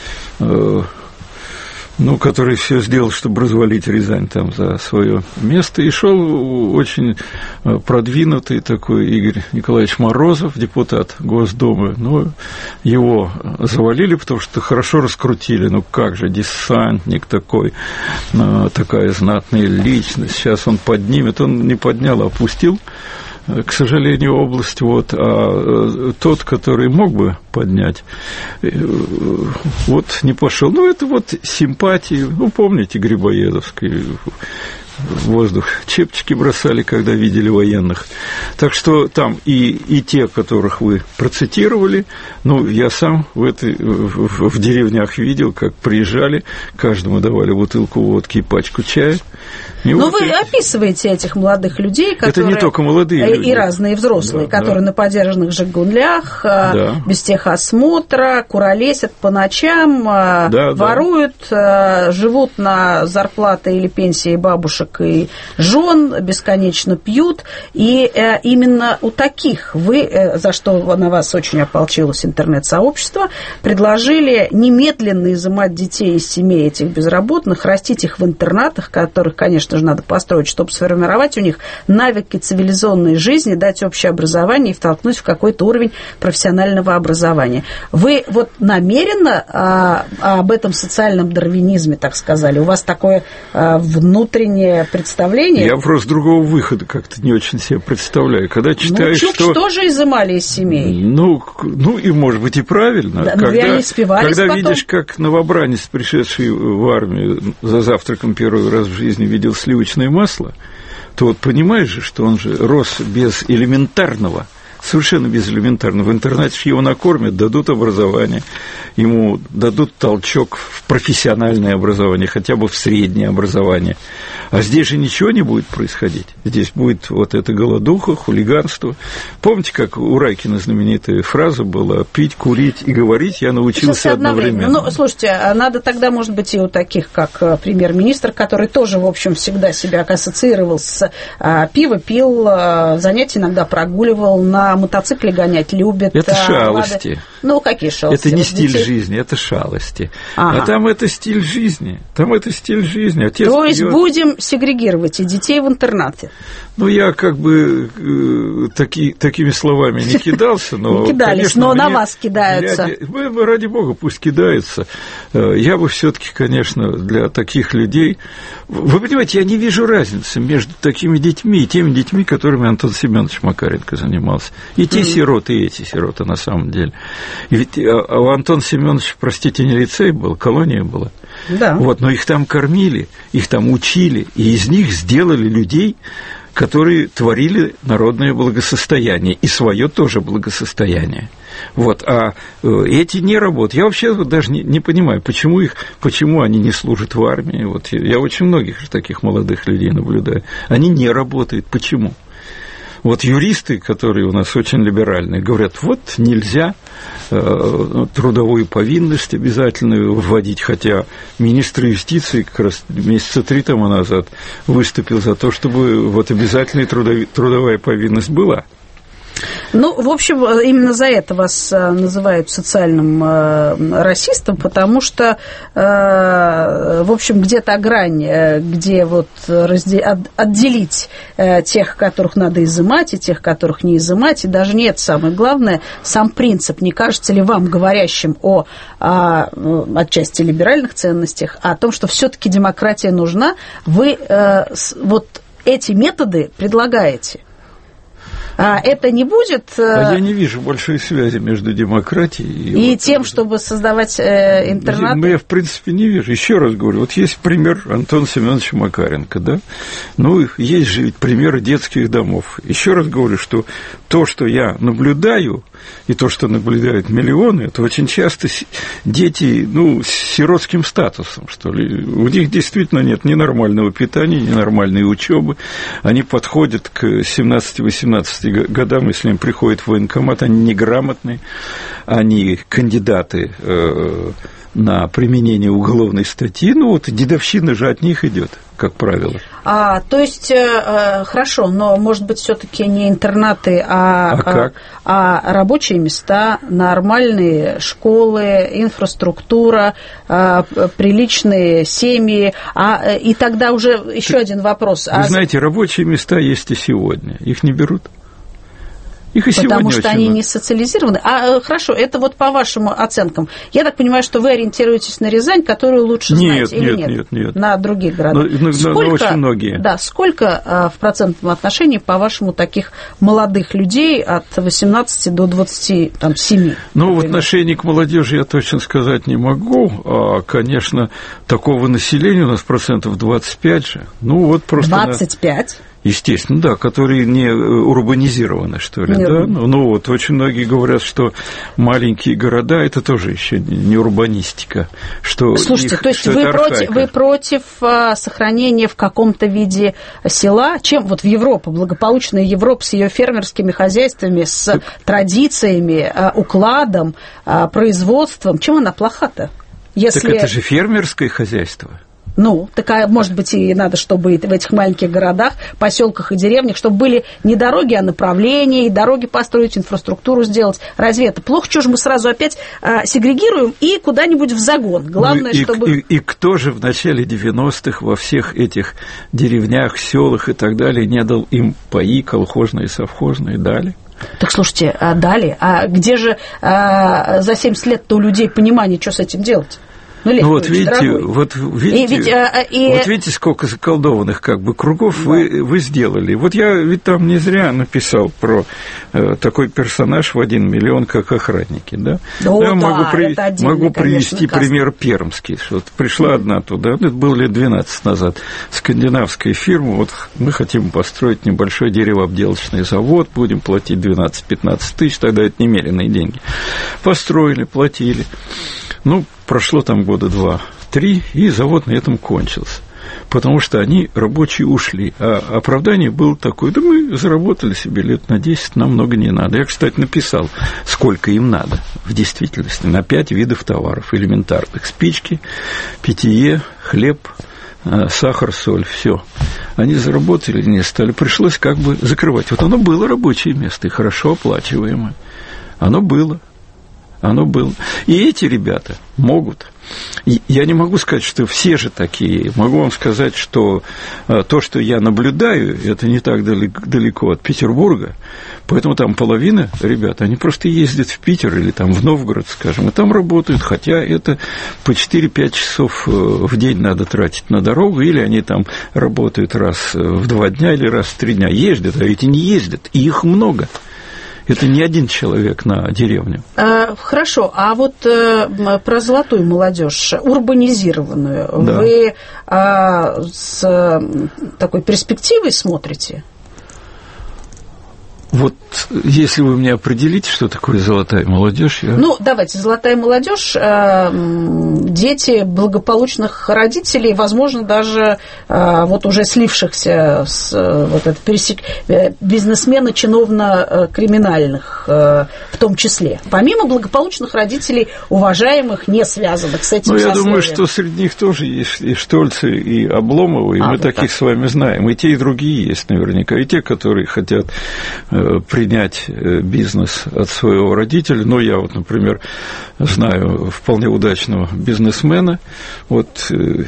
ну, который все сделал, чтобы развалить Рязань там за свое место, и шел очень продвинутый такой Игорь Николаевич Морозов, депутат Госдумы. Ну, его завалили, потому что хорошо раскрутили. Ну, как же, десантник такой, такая знатная личность, сейчас он поднимет, он не поднял, а опустил. К сожалению, область, вот, а тот, который мог бы поднять, вот не пошел. Ну, это вот симпатии, ну, помните, Грибоедовский, воздух чепчики бросали, когда видели военных. Так что там и, и те, которых вы процитировали, ну, я сам в, этой, в, в деревнях видел, как приезжали, каждому давали бутылку водки и пачку чая. Но вот вы эти... описываете этих молодых людей, которые... Это не только молодые люди. И разные взрослые, да, которые да. на подержанных «Жигулях», да. без техосмотра, куролесят по ночам, да, воруют, да. живут на зарплаты или пенсии бабушек девушек и жен, бесконечно пьют. И именно у таких вы, за что на вас очень ополчилось интернет-сообщество, предложили немедленно изымать детей из семей этих безработных, растить их в интернатах, которых, конечно же, надо построить, чтобы сформировать у них навыки цивилизованной жизни, дать общее образование и втолкнуть в какой-то уровень профессионального образования. Вы вот намеренно а, об этом социальном дарвинизме, так сказали, у вас такое а, внутреннее представление? Я просто другого выхода как-то не очень себе представляю. Когда читаешь, ну, Чукч что... тоже изымали из семей. Ну, ну и, может быть, и правильно. Да, когда они спивались когда потом. Видишь, как новобранец, пришедший в армию за завтраком первый раз в жизни видел сливочное масло, то вот понимаешь же, что он же рос без элементарного, совершенно без элементарного. В интернате его накормят, дадут образование, ему дадут толчок в профессиональное образование, хотя бы в среднее образование. А здесь же ничего не будет происходить. Здесь будет вот эта голодуха, хулиганство. Помните, как у Райкина знаменитая фраза была «пить, курить и говорить я научился одновременно». Ну, слушайте, надо тогда, может быть, и у таких, как премьер-министр, который тоже, в общем, всегда себя ассоциировал с а, пиво, пил, а, занятия иногда прогуливал, на мотоцикле гонять любит. Это а, шалости. Надо... Ну, какие шалости? Это не вот стиль детей... жизни, это шалости. Ага. А там это стиль жизни. Там это стиль жизни. Отец То есть пьёт... будем сегрегировать и детей в интернате? Ну, я как бы э, таки, такими словами не кидался, но... Не кидались, конечно, но мне, на вас кидаются. Глядя, ради бога, пусть кидаются. Я бы все-таки, конечно, для таких людей... Вы понимаете, я не вижу разницы между такими детьми и теми детьми, которыми Антон Семенович Макаренко занимался. И те mm. сироты, и эти сироты, на самом деле. И ведь а у Антона Семеновича, простите, не лицей был, колония была. Да. Вот, но их там кормили, их там учили, и из них сделали людей, которые творили народное благосостояние, и свое тоже благосостояние. Вот, а эти не работают. Я вообще даже не, не понимаю, почему, их, почему они не служат в армии. Вот я очень многих таких молодых людей наблюдаю. Они не работают. Почему? Вот юристы, которые у нас очень либеральные, говорят, вот нельзя э, трудовую повинность обязательную вводить, хотя министр юстиции как раз месяца три тому назад выступил за то, чтобы вот обязательная трудов... трудовая повинность была. Ну, в общем, именно за это вас называют социальным э, расистом, потому что, э, в общем, где-то грань, где вот разде... отделить э, тех, которых надо изымать, и тех, которых не изымать, и даже не это самое главное, сам принцип. Не кажется ли вам, говорящим о, о отчасти либеральных ценностях, о том, что все-таки демократия нужна, вы э, вот эти методы предлагаете? А это не будет... А я не вижу большой связи между демократией и... И вот тем, чтобы создавать э, интернаты? Ну, я, в принципе, не вижу. Еще раз говорю, вот есть пример Антона Семеновича Макаренко, да? Ну, есть же ведь примеры детских домов. Еще раз говорю, что то, что я наблюдаю, и то, что наблюдают миллионы, это очень часто дети, ну, с сиротским статусом, что ли. У них действительно нет ни нормального питания, ни нормальной учебы. Они подходят к семнадцати-восемнадцати годам, если им приходит в военкомат, они неграмотные, они кандидаты э, на применение уголовной статьи, ну вот дедовщина же от них идет, как правило. А, то есть, э, хорошо, но, может быть, все-таки не интернаты, а, а, как? а, а рабочие места, нормальные школы, инфраструктура, а, приличные семьи, а, и тогда уже еще один вопрос. Вы а... знаете, рабочие места есть и сегодня, их не берут. Их и Потому что они много. не социализированы. А хорошо, это вот по вашим оценкам. Я так понимаю, что вы ориентируетесь на Рязань, которую лучше нет, знаете, или нет? нет? Нет, нет. На других городах. Но, сколько, на очень многие. Да, сколько в процентном отношении, по-вашему, таких молодых людей от восемнадцати до двадцати семи? Ну, например? В отношении к молодежи я точно сказать не могу. А, конечно, такого населения у нас процентов двадцать пять же. Ну, вот просто двадцать пять? На... Естественно, да, которые не урбанизированы, что ли, не да? Ну, ну, вот очень многие говорят, что маленькие города – это тоже еще не урбанистика. Что Слушайте, их, то есть что вы против, вы против а, сохранения в каком-то виде села? Чем вот в Европу, благополучная Европа с ее фермерскими хозяйствами, с так... традициями, а, укладом, а, производством, чем она плоха-то? Если... Так это же фермерское хозяйство. Ну, такая, может быть, и надо, чтобы в этих маленьких городах, поселках и деревнях, чтобы были не дороги, а направления, и дороги построить, инфраструктуру сделать. Разве это плохо? Чего же мы сразу опять а, сегрегируем и куда-нибудь в загон? Главное, ну, и, чтобы... И, и кто же в начале девяностых во всех этих деревнях, селах и так далее не дал им паи колхозные, совхозные, дали? Так, слушайте, а дали? А где же а, за семьдесят лет-то у людей понимание, что с этим делать? Ну, ну вот, видите, вот, видите, и, ведь, а, и... вот видите, сколько заколдованных как бы кругов да. вы, вы сделали. Вот я ведь там не зря написал про э, такой персонаж в один миллион, как охранники, да? О, я да, могу, при... это отдельный, могу привести конечно, пример пермский. Что вот пришла mm-hmm. одна туда, это было лет двенадцать назад, скандинавская фирма, вот мы хотим построить небольшой деревообделочный завод, будем платить двенадцать-пятнадцать тысяч, тогда это немеренные деньги. Построили, платили. Ну, прошло там года два-три, и завод на этом кончился. Потому что они, рабочие, ушли. А оправдание было такое: да мы заработали себе лет на десять, нам много не надо. Я, кстати, написал, сколько им надо в действительности. На пять видов товаров элементарных. Спички, питье, хлеб, сахар, соль, все. Они заработали, не стали. Пришлось как бы закрывать. Вот оно было рабочее место, и хорошо оплачиваемое. Оно было. Оно было. И эти ребята могут. Я не могу сказать, что все же такие. Могу вам сказать, что то, что я наблюдаю, это не так далеко от Петербурга. Поэтому там половина ребят, они просто ездят в Питер или там в Новгород, скажем, и там работают, хотя это по четыре-пять часов в день надо тратить на дорогу, или они там работают раз в два дня или раз в три дня. Ездят, а эти не ездят, и их много. Это не один человек на деревню. А, хорошо, а вот а, про золотую молодежь, урбанизированную, да. вы а, с такой перспективой смотрите? Вот если вы мне определите, что такое золотая молодежь, я... Ну, давайте, золотая молодежь, дети благополучных родителей, возможно, даже вот уже слившихся с вот это пересек... бизнесмены чиновно-криминальных в том числе. Помимо благополучных родителей, уважаемых, не связанных с этим сословием. Ну, я думаю, что среди них тоже есть и Штольцы, и Обломовы, и а, мы вот таких так. с вами знаем. И те, и другие есть наверняка. И те, которые хотят принять бизнес от своего родителя. Ну, я вот, например, знаю вполне удачного бизнесмена. Вот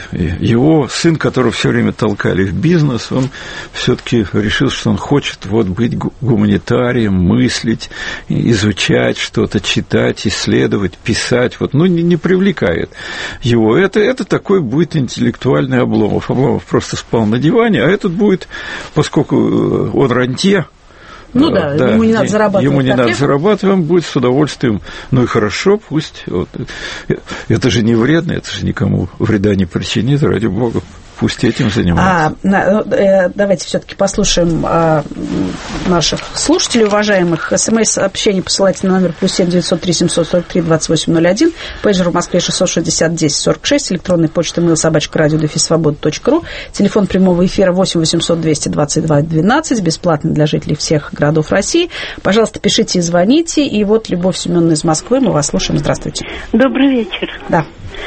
его сын, которого все время толкали в бизнес, он все-таки решил, что он хочет вот быть гуманитарием, мыслить, изучать что-то, читать, исследовать, писать. Вот, ну, не, не привлекает его. Это, это такой будет интеллектуальный Обломов. Обломов просто спал на диване, а этот будет, поскольку он рантье, ну да, да, ему не надо зарабатывать. Ему не надо зарабатывать, он будет с удовольствием. Ну и хорошо, пусть. Вот. Это же не вредно, это же никому вреда не причинит, ради бога. Пусть этим занимаются. А, давайте все-таки послушаем а, наших слушателей, уважаемых. СМС-сообщение посылайте на номер плюс семь девятьсот три семьсот сорок три двадцать восемь ноль один. Пейджер в Москве шестьсот шестьдесят десять сорок шесть. Электронная почта mail собачка радио дефис свобода точка ру. Телефон прямого эфира восемь восемьсот двести двадцать два двенадцать. Бесплатно для жителей всех городов России. Пожалуйста, пишите и звоните. И вот Любовь Семеновна из Москвы. Мы вас слушаем. Здравствуйте. Добрый вечер. Да.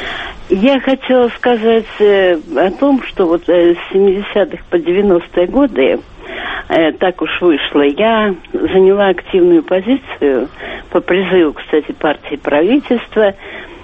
Я хотела сказать э, о том, что вот э, с семидесятых по девяностые годы, э, так уж вышло, я заняла активную позицию по призыву, кстати, партии правительства.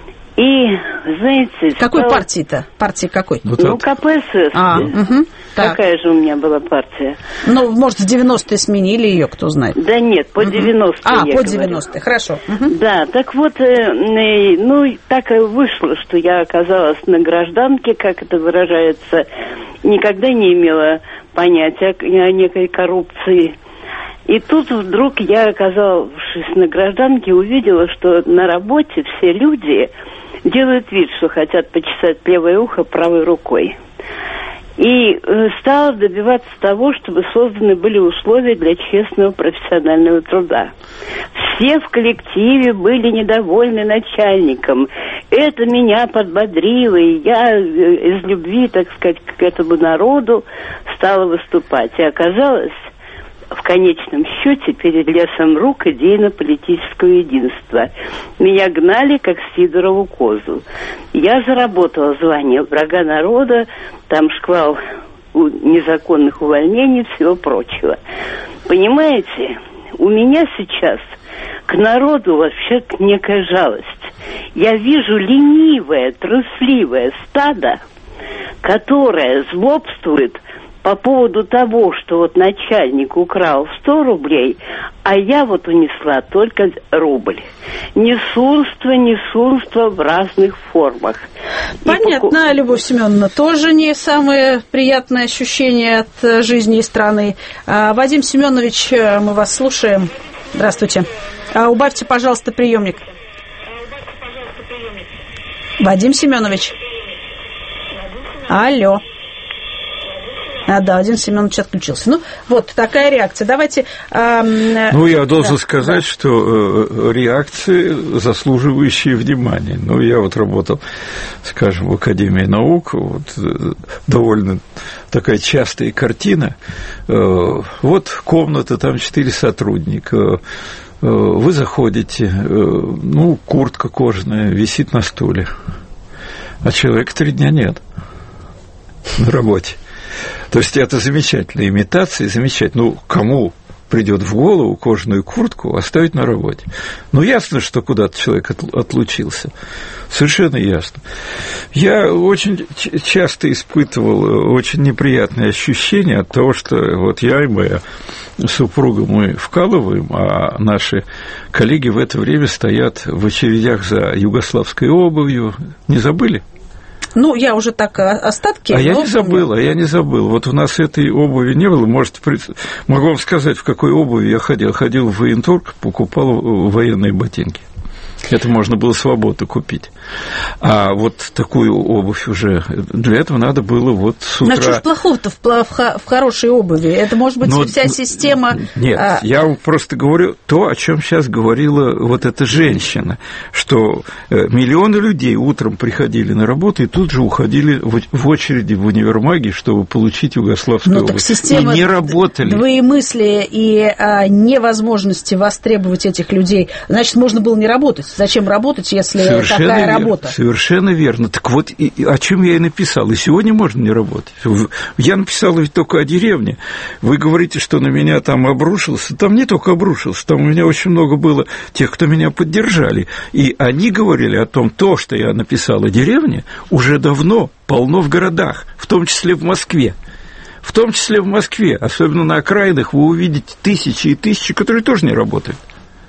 И, знаете... Какой стало... партии-то? Партии какой? Вот ну, КПСС. А, угу. Такая же у меня была партия. Ну, может, в девяностые сменили ее, кто знает. Да нет, по девяностые. А, по девяностые, хорошо. Угу. Да, так вот, э, ну, так и вышло, что я оказалась на гражданке, как это выражается, никогда не имела понятия о некой коррупции. И тут вдруг я, оказавшись на гражданке, увидела, что на работе все люди делают вид, что хотят почесать левое ухо правой рукой. И э, стала добиваться того, чтобы созданы были условия для честного профессионального труда. Все в коллективе были недовольны начальником. Это меня подбодрило, и я из любви, так сказать, к этому народу стала выступать. И оказалось, в конечном счете перед лесом рук идейно-политического единства. Меня гнали, как Сидорову козу. Я заработала звание врага народа, там шквал незаконных увольнений и всего прочего. Понимаете, у меня сейчас к народу вообще некая жалость. Я вижу ленивое, трусливое стадо, которое злобствует по поводу того, что вот начальник украл сто рублей, а я вот унесла только рубль. Несунство, несунство в разных формах. Понятно, и... Любовь Семеновна, тоже не самое приятное ощущение от жизни и страны. А, Вадим Семенович, мы вас слушаем. Здравствуйте. А, убавьте, пожалуйста, приемник. Вадим Семенович. Алло. А, да, Вадим Семенович отключился. Ну, вот такая реакция. Давайте... Э, ну, я должен да, сказать, да. что э, реакции, заслуживающие внимания. Ну, я вот работал, скажем, в Академии наук, вот, э, довольно такая частая картина. Э, вот комната, там четыре сотрудника. Э, вы заходите, э, ну, куртка кожаная висит на стуле, а человека три дня нет на работе. То есть это замечательная имитация, замечательно. Ну, кому придет в голову кожаную куртку оставить на работе? Ну, ясно, что куда-то человек отлучился. Совершенно ясно. Я очень часто испытывал очень неприятные ощущения от того, что вот я и моя супруга, мы вкалываем, а наши коллеги в это время стоят в очередях за югославской обувью. Не забыли? Ну, я уже так остатки... А я не забыл, а я не забыл. Вот у нас этой обуви не было. Может, могу вам сказать, в какой обуви я ходил. Ходил в военторг, покупал военные ботинки. Это можно было свободно купить. А вот такую обувь уже... Для этого надо было вот с утра... А что ж плохого-то в, в, в хорошей обуви? Это, может быть, Но, вся система... Нет, а... я вам просто говорю то, о чем сейчас говорила вот эта женщина, что миллионы людей утром приходили на работу и тут же уходили в очереди в универмаге, чтобы получить югославскую ну, обувь. Система и не работали. Двоемыслия и а, невозможности востребовать этих людей, значит, можно было не работать. Зачем работать, если Совершенно такая верно. работа? Совершенно верно. Так вот, и, и, о чем я и написал. И сегодня можно не работать. Я написал ведь только о деревне. Вы говорите, что на меня там обрушился. Там не только обрушился, там у меня очень много было тех, кто меня поддержали. И они говорили о том, то, что я написал о деревне, уже давно полно в городах, в том числе в Москве. В том числе в Москве. Особенно на окраинах вы увидите тысячи и тысячи, которые тоже не работают.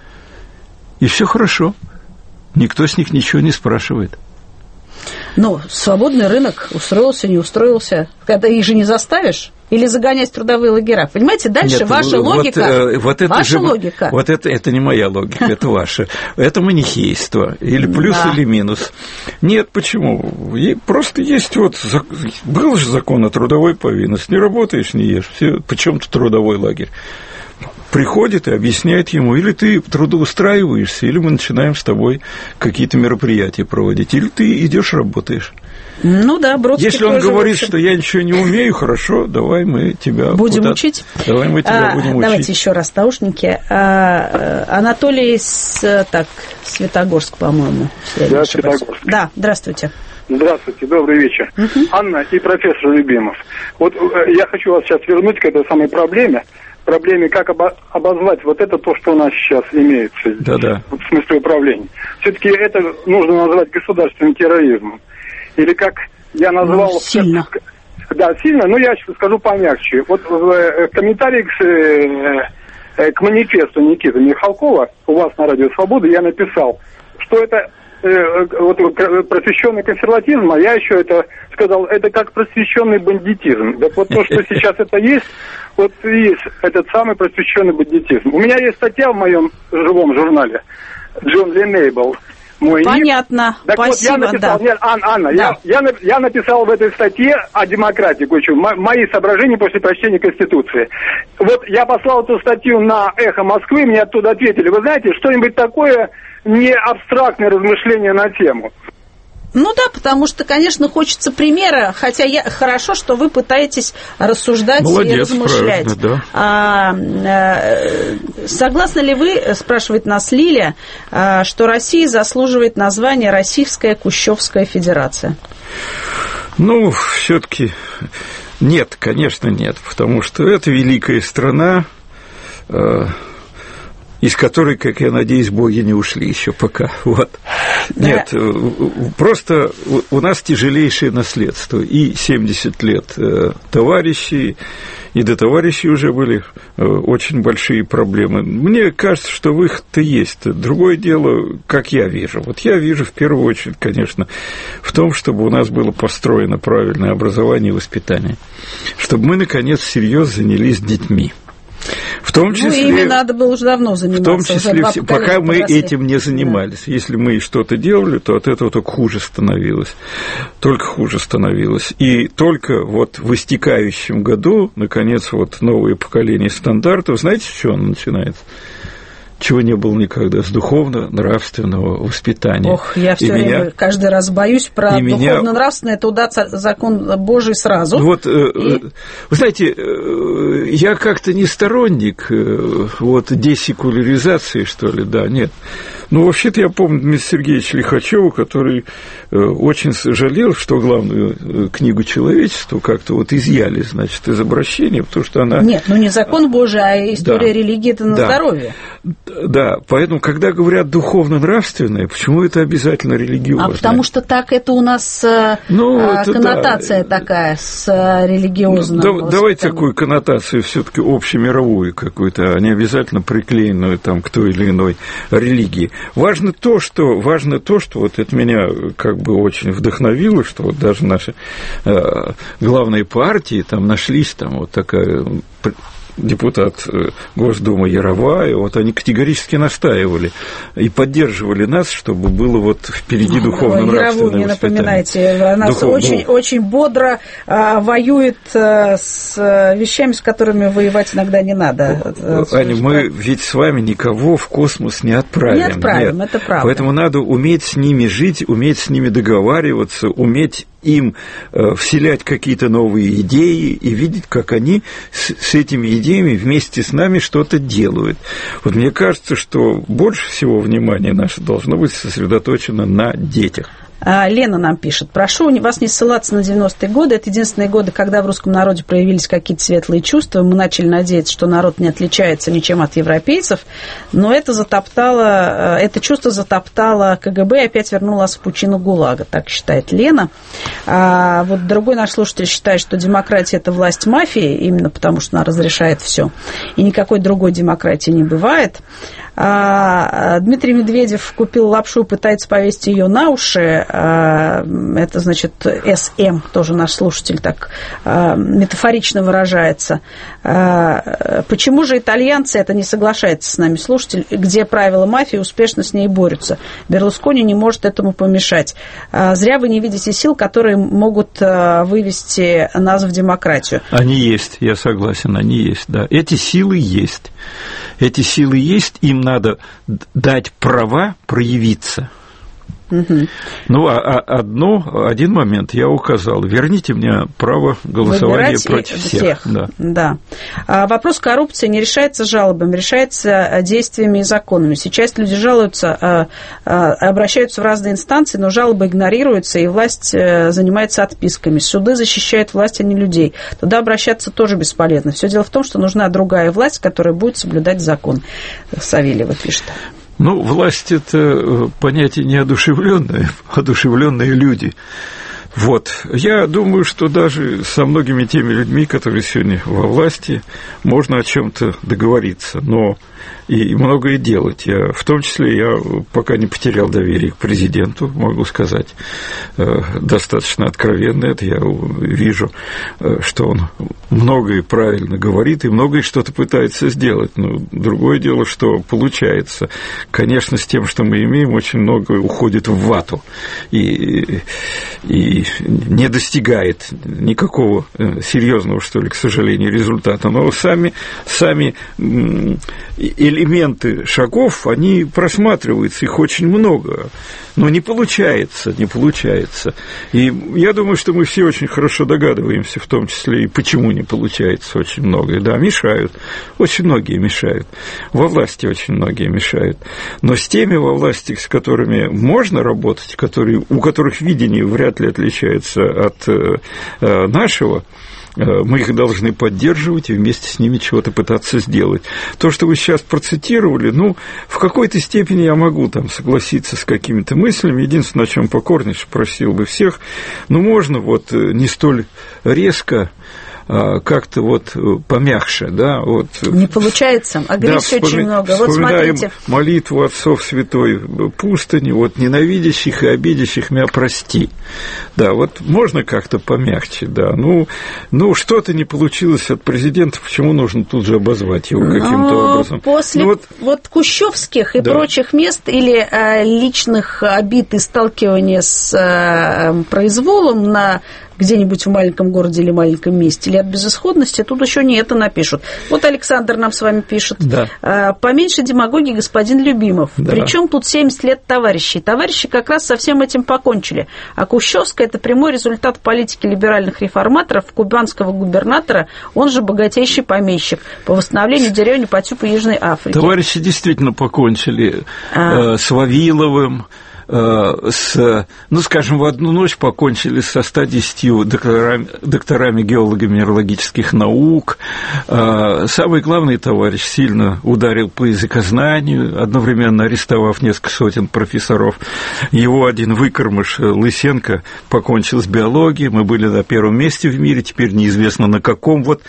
И все хорошо. Никто с них ничего не спрашивает. Ну, свободный рынок устроился, не устроился. Когда их же не заставишь. Или загонять в трудовые лагеря. Понимаете, дальше Нет, ваша вот, логика. Вот это ваша же, логика. Вот это, это не моя логика, это ваша. Это манихейство. Или плюс, да. или минус. Нет, почему? Просто есть вот... Был же закон о трудовой повинности. Не работаешь, не ешь. Причем тут трудовой лагерь. Приходит и объясняет ему, или ты трудоустраиваешься, или мы начинаем с тобой какие-то мероприятия проводить, или ты идешь работаешь. Ну да, Бродский. Если он говорит, что я ничего не умею, хорошо, давай мы тебя будем учить. Давай мы тебя а, будем учить. Давайте еще раз наушники. А, Анатолий с, так, Светогорск, по-моему. Да, Светогорск. Да, здравствуйте. Здравствуйте, добрый вечер. Uh-huh. Анна и профессор Любимов. Вот я хочу вас сейчас вернуть к этой самой проблеме. Проблеме, как обо- обозвать вот это то, что у нас сейчас имеется, Да-да. в смысле управления. Все-таки это нужно назвать государственным терроризмом. Или как я назвал... Ну, сильно. Как, да, сильно, но я скажу помягче. Вот в комментарии к, к манифесту Никиты Михалкова у вас на Радио Свобода я написал, что это вот просвещенный консерватизм, а я еще это сказал, это как просвещенный бандитизм. Так вот то, что сейчас это есть, вот и есть этот самый просвещенный бандитизм. У меня есть статья в моем живом журнале Джон Ли Мейбл. Мой Понятно, ник. Так спасибо, вот, я написал, да. Нет, Анна, Анна да. я, я, я написал в этой статье о демократии, кое-что, мои соображения после прочтения Конституции. Вот я послал эту статью на «Эхо Москвы», мне оттуда ответили, вы знаете, что-нибудь такое не абстрактное размышление на тему. Ну да, потому что, конечно, хочется примера, хотя я, хорошо, что вы пытаетесь рассуждать Молодец, и размышлять. Да. А, а, согласны ли вы, спрашивает нас Лилия, а, что Россия заслуживает названия Российская Кущевская Федерация? Ну, все-таки нет, конечно, нет, потому что это великая страна, из которой, как я надеюсь, боги не ушли еще пока. Вот. Да. Нет, просто у нас тяжелейшее наследство. И семьдесят лет товарищей, и до товарищей уже были очень большие проблемы. Мне кажется, что выход-то есть. Другое дело, как я вижу. Вот я вижу в первую очередь, конечно, в том, чтобы у нас было построено правильное образование и воспитание. Чтобы мы, наконец, всерьез занялись детьми. В том числе, ну, ими надо было уже давно заниматься. В том числе, все, пока мы подросли. Этим не занимались. Да. Если мы что-то делали, то от этого только хуже становилось. Только хуже становилось. И только вот в истекающем году, наконец, вот новое поколение стандартов, знаете, с чего оно начинается? Чего не было никогда, с духовно-нравственного воспитания. Ох, я все время меня... каждый раз боюсь про духовно-нравственное, меня... это удастся закон Божий сразу. Вот, и... вы знаете, я как-то не сторонник вот, десекуляризации, что ли, да, нет. Ну, вообще-то я помню Дмитрия Сергеевича Лихачева, который очень сожалел, что главную книгу человечества как-то вот изъяли, значит, из обращения, потому что она... Нет, ну не закон Божий, а история да. религии – это на да. здоровье. Да, поэтому, когда говорят духовно-нравственное, почему это обязательно религиозное? А потому что так это у нас ну, это коннотация да. такая с религиозным. Ну, да, давайте такую коннотацию все-таки общемировую какую-то, а не обязательно приклеенную там, к той или иной религии. Важно то, что, важно то, что вот это меня как бы очень вдохновило, что вот даже наши э, главные партии, там нашлись там вот такая... депутат Госдумы Яровая, вот они категорически настаивали и поддерживали нас, чтобы было вот впереди духовно-нравственное Яровую не напоминайте, она Духов... очень, ну... очень бодро а, воюет а, с вещами, с которыми воевать иногда не надо. Аня, что... мы ведь с вами никого в космос не отправим. Не отправим, Нет. это правда. Поэтому надо уметь с ними жить, уметь с ними договариваться, уметь им вселять какие-то новые идеи и видеть, как они с, с этими идеями вместе с нами что-то делают. Вот мне кажется, что больше всего внимания наше должно быть сосредоточено на детях. Лена нам пишет: прошу вас не ссылаться на девяностые годы. Это единственные годы, когда в русском народе проявились какие-то светлые чувства. Мы начали надеяться, что народ не отличается ничем от европейцев, но это затоптало, это чувство затоптало КГБ и опять вернуло нас в пучину ГУЛАГа, так считает Лена. А вот другой наш слушатель считает, что демократия – это власть мафии, именно потому что она разрешает все, и никакой другой демократии не бывает. А Дмитрий Медведев купил лапшу, пытается повесить ее на уши. Это, значит, СМ, тоже наш слушатель так метафорично выражается. Почему же итальянцы, это не соглашается с нами слушатель, где правила мафии успешно с ней борются? Берлускони не может этому помешать. Зря вы не видите сил, которые могут вывести нас в демократию. Они есть, я согласен, они есть, да. Эти силы есть. Эти силы есть, им надо дать права проявиться. Угу. Ну, а, а одно, один момент я указал. Верните мне право голосования Выбирать против всех. всех. Да. Да. А вопрос коррупции не решается жалобами, решается действиями и законами. Сейчас люди жалуются, обращаются в разные инстанции, но жалобы игнорируются, и власть занимается отписками. Суды защищают власть, а не людей. Туда обращаться тоже бесполезно. Все дело в том, что нужна другая власть, которая будет соблюдать закон. Савельева пишет. Ну, власть – это понятие неодушевленное, одушевленные люди. Вот. Я думаю, что даже со многими теми людьми, которые сегодня во власти, можно о чем-то договориться, но и многое делать. Я, в том числе я пока не потерял доверие к президенту, могу сказать, достаточно откровенно это. Я вижу, что он многое правильно говорит и многое что-то пытается сделать. Но другое дело, что получается. Конечно, с тем, что мы имеем, очень многое уходит в вату. И, и и не достигает никакого серьезного, что ли, к сожалению, результата. Но сами, сами элементы шагов, они просматриваются, их очень много. Но не получается, не получается. И я думаю, что мы все очень хорошо догадываемся, в том числе и почему не получается очень многое. Да, мешают, очень многие мешают. Во власти очень многие мешают. Но с теми во власти, с которыми можно работать, которые, у которых видение вряд ли отличается от э, нашего, мы их должны поддерживать и вместе с ними чего-то пытаться сделать. То, что вы сейчас процитировали, ну, в какой-то степени я могу там согласиться с какими-то мыслями. Единственное, о чем покорнейше просил бы всех, ну, можно вот не столь резко, как-то вот помягче, да, вот. Не получается, агрессии да, очень много. Вот смотрите. Молитву отцов святой пустыни, вот ненавидящих и обидящих меня прости. Да, вот можно как-то помягче, да. Ну, ну что-то не получилось от президента, почему нужно тут же обозвать его каким-то Но образом? После ну, вот, вот кущевских и да. прочих мест или э, личных обид и сталкивания с э, произволом на где-нибудь в маленьком городе или маленьком месте, или от безысходности, тут еще не это напишут. Вот Александр нам с вами пишет. Да. Поменьше демагогии, господин Любимов. Да. Причем тут семьдесят лет товарищей. Товарищи как раз со всем этим покончили. А Кущевская – это прямой результат политики либеральных реформаторов, кубанского губернатора, он же богатейший помещик, по восстановлению деревни по типу Южной Африки. Товарищи действительно покончили а. э, с Вавиловым, с, ну, скажем, в одну ночь покончили со ста десятью докторами, докторами геолого-минералогических наук. Самый главный товарищ сильно ударил по языкознанию, одновременно арестовав несколько сотен профессоров. Его один выкормыш Лысенко покончил с биологией, мы были на первом месте в мире, теперь неизвестно на каком. Вот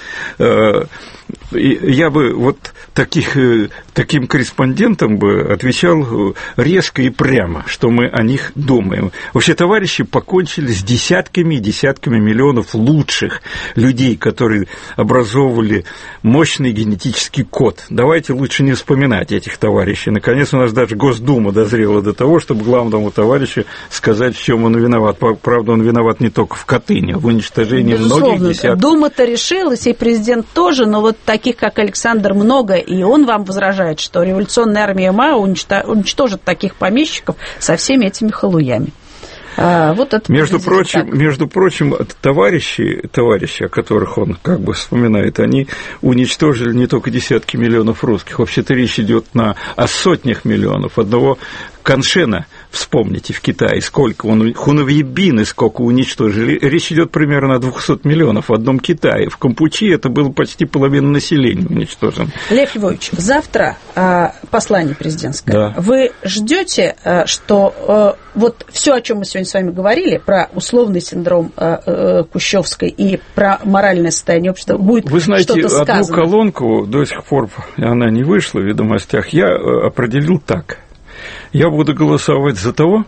я бы вот таких, таким корреспондентам бы отвечал резко и прямо, что мы о них думаем. Вообще, товарищи покончили с десятками и десятками миллионов лучших людей, которые образовывали мощный генетический код. Давайте лучше не вспоминать этих товарищей. Наконец, у нас даже Госдума дозрела до того, чтобы главному товарищу сказать, в чем он виноват. Правда, он виноват не только в Катыни, а в уничтожении Безусловно, многих десятков. Дума-то решилась, и президент тоже, но вот таких, как Александр, много, и он вам возражает, что революционная армия Мао уничтожит таких помещиков со всеми этими халуями. А, вот это между прочим, между прочим, товарищи, товарищи, о которых он как бы вспоминает, они уничтожили не только десятки миллионов русских, вообще-то речь идет на, о сотнях миллионов. Одного Каншена, вспомните, в Китае, сколько он, Хунвейбины сколько уничтожили, речь идет примерно о двухстах миллионов в одном Китае. В Кампучи это было почти половина населения уничтожено. Лев Львович, завтра а, послание президентское. Да. Вы ждете, а, что а, вот все, о чем мы сегодня с вами говорили, про условный синдром а, а, Кущевской и про моральное состояние общества, будет Вы знаете, что-то сказано? одну колонку, до сих пор она не вышла в «Ведомостях», я определил так. Я буду голосовать за того,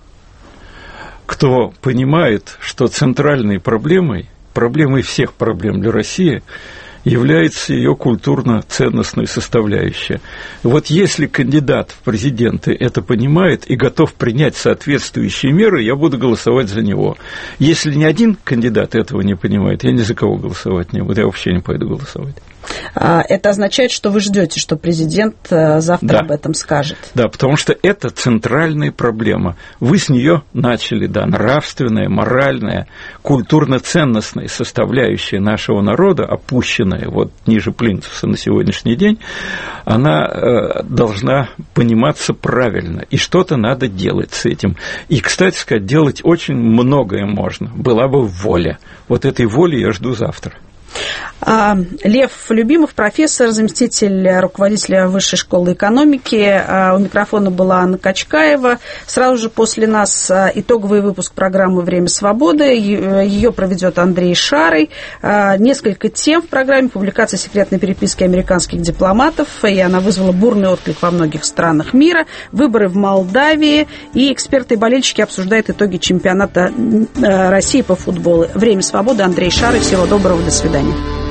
кто понимает, что центральной проблемой, проблемой всех проблем для России, является ее культурно-ценностная составляющая. Вот если кандидат в президенты это понимает и готов принять соответствующие меры, я буду голосовать за него. Если ни один кандидат этого не понимает, я ни за кого голосовать не буду, я вообще не пойду голосовать. Это означает, что вы ждете, что президент завтра да. об этом скажет? Да, потому что это центральная проблема. Вы с нее начали, да, нравственная, моральная, культурно-ценностная составляющая нашего народа, опущенная вот ниже плинтуса на сегодняшний день, она э, должна пониматься правильно, и что-то надо делать с этим. И, кстати сказать, делать очень многое можно, была бы воля. Вот этой воли я жду завтра. Лев Любимов, профессор, заместитель руководителя Высшей школы экономики. У микрофона была Анна Качкаева. Сразу же после нас итоговый выпуск программы «Время свободы». Ее проведет Андрей Шарый. Несколько тем в программе. Публикация секретной переписки американских дипломатов. И она вызвала бурный отклик во многих странах мира. Выборы в Молдавии. И эксперты и болельщики обсуждают итоги чемпионата России по футболу. «Время свободы». Андрей Шарый. Всего доброго. До свидания.